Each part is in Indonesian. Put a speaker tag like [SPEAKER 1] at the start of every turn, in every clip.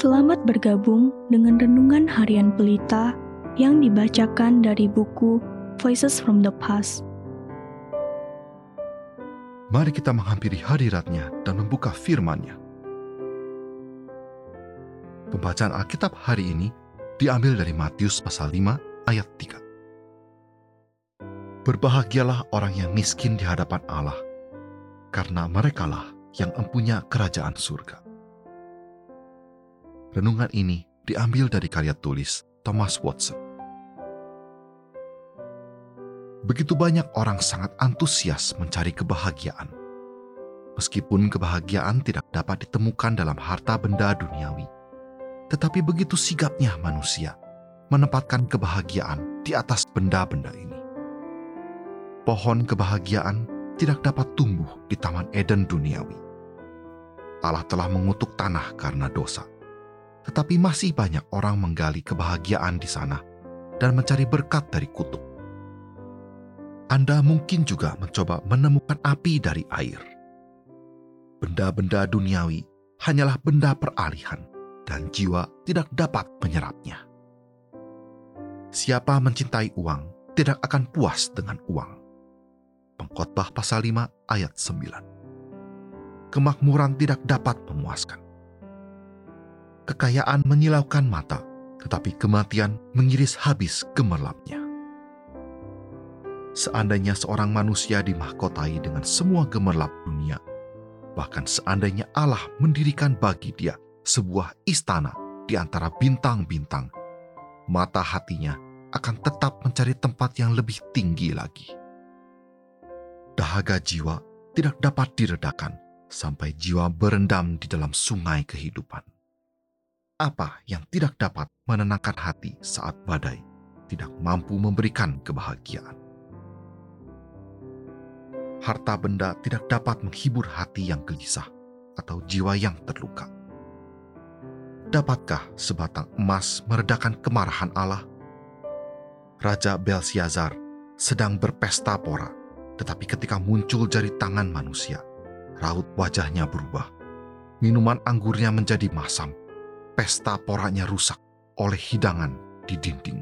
[SPEAKER 1] Selamat bergabung dengan Renungan Harian Pelita yang dibacakan dari buku Voices from the Past.
[SPEAKER 2] Mari kita menghampiri hadirat-Nya dan membuka firman-Nya. Pembacaan Alkitab hari ini diambil dari Matius pasal 5 ayat 3. Berbahagialah orang yang miskin di hadapan Allah, karena merekalah yang empunya kerajaan surga. Renungan ini diambil dari karya tulis Thomas Watson. Begitu banyak orang sangat antusias mencari kebahagiaan. Meskipun kebahagiaan tidak dapat ditemukan dalam harta benda duniawi, tetapi begitu sigapnya manusia menempatkan kebahagiaan di atas benda-benda ini. Pohon kebahagiaan tidak dapat tumbuh di Taman Eden duniawi. Allah telah mengutuk tanah karena dosa, tetapi masih banyak orang menggali kebahagiaan di sana dan mencari berkat dari kutuk. Anda mungkin juga mencoba menemukan api dari air. Benda-benda duniawi hanyalah benda peralihan, dan jiwa tidak dapat menyerapnya. Siapa mencintai uang tidak akan puas dengan uang. Pengkhotbah pasal 5 ayat 9. Kemakmuran tidak dapat memuaskan. Kekayaan menyilaukan mata, tetapi kematian mengiris habis gemerlapnya. Seandainya seorang manusia dimahkotai dengan semua gemerlap dunia, bahkan seandainya Allah mendirikan bagi dia sebuah istana di antara bintang-bintang, mata hatinya akan tetap mencari tempat yang lebih tinggi lagi. Dahaga jiwa tidak dapat diredakan sampai jiwa berendam di dalam sungai kehidupan. Apa yang tidak dapat menenangkan hati saat badai tidak mampu memberikan kebahagiaan. Harta benda tidak dapat menghibur hati yang gelisah atau jiwa yang terluka. Dapatkah sebatang emas meredakan kemarahan Allah? Raja Belsiazar sedang berpesta pora, tetapi ketika muncul jari tangan manusia, raut wajahnya berubah. Minuman anggurnya menjadi masam, pesta poranya rusak oleh hidangan di dinding.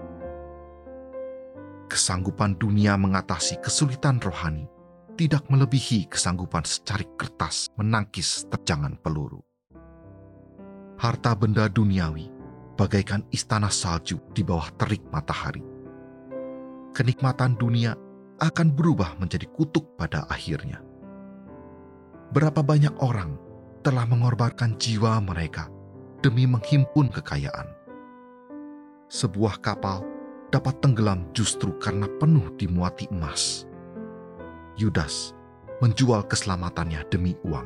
[SPEAKER 2] Kesanggupan dunia mengatasi kesulitan rohani tidak melebihi kesanggupan secarik kertas menangkis terjangan peluru. Harta benda duniawi bagaikan istana salju di bawah terik matahari. Kenikmatan dunia akan berubah menjadi kutuk pada akhirnya. Berapa banyak orang telah mengorbankan jiwa mereka demi menghimpun kekayaan. Sebuah kapal dapat tenggelam justru karena penuh dimuati emas. Yudas menjual keselamatannya demi uang.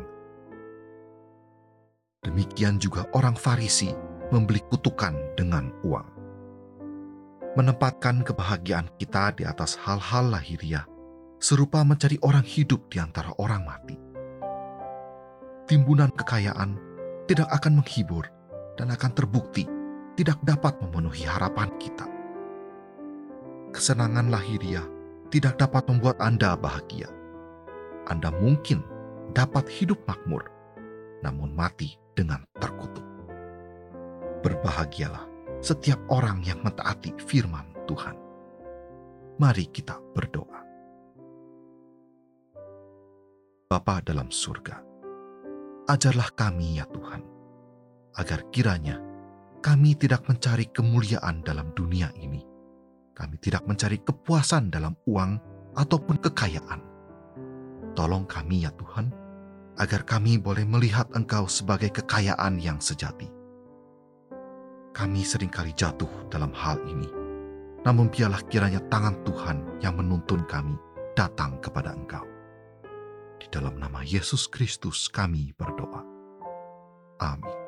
[SPEAKER 2] Demikian juga orang Farisi membeli kutukan dengan uang. Menempatkan kebahagiaan kita di atas hal-hal lahiriah serupa mencari orang hidup di antara orang mati. Timbunan kekayaan tidak akan menghibur dan akan terbukti tidak dapat memenuhi harapan kita. Kesenangan lahiriah tidak dapat membuat Anda bahagia. Anda mungkin dapat hidup makmur, namun mati dengan terkutuk. Berbahagialah setiap orang yang mentaati firman Tuhan. Mari kita berdoa. Bapa dalam surga, ajarlah kami ya Tuhan, agar kiranya kami tidak mencari kemuliaan dalam dunia ini. Kami tidak mencari kepuasan dalam uang ataupun kekayaan. Tolong kami ya Tuhan, agar kami boleh melihat Engkau sebagai kekayaan yang sejati. Kami seringkali jatuh dalam hal ini, namun biarlah kiranya tangan Tuhan yang menuntun kami datang kepada Engkau. Di dalam nama Yesus Kristus kami berdoa. Amin.